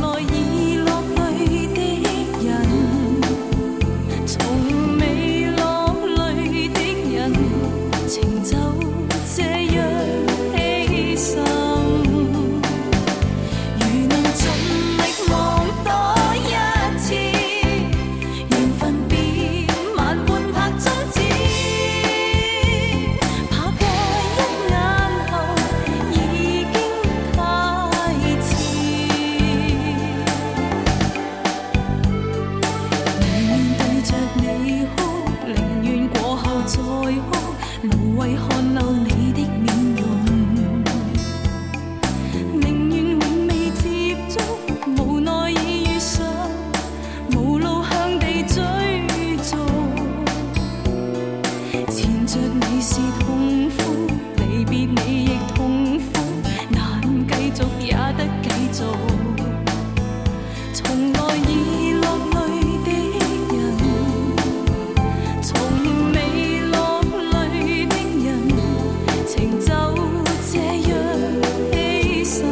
来已落泪的人，从未落泪的人，情就这样牺牲。如能尽力望多一次，缘分别慢半拍終止。怕過一眼後已經太遲。寧願對着你哭，寧願過後再哭，無謂看漏你的面容。寧願永未接觸，無奈已遇上，無路向地追逐。纏着你是痛苦，離別你亦痛苦，難繼續也得繼續。從來已落淚的人，從未落淚的人，情就這樣犧牲。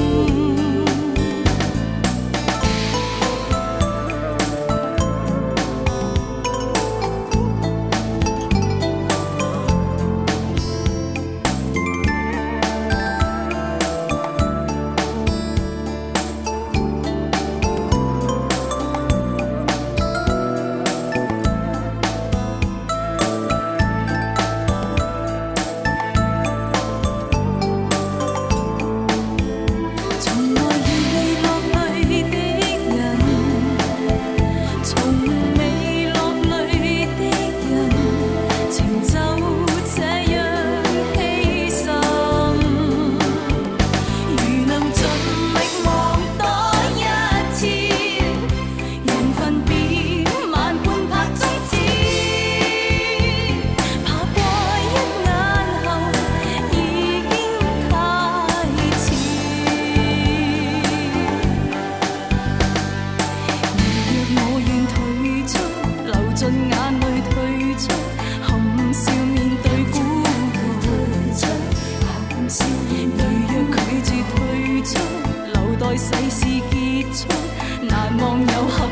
從來已落淚的人，從未落淚的人，情就這樣犧牲。如能盡力望多一次，緣分別慢半拍終止。怕過一眼後已經太遲。如若我願退出，流盡眼淚退出，含笑面對孤獨。如若拒絕退出，留待世事結束，難忘又後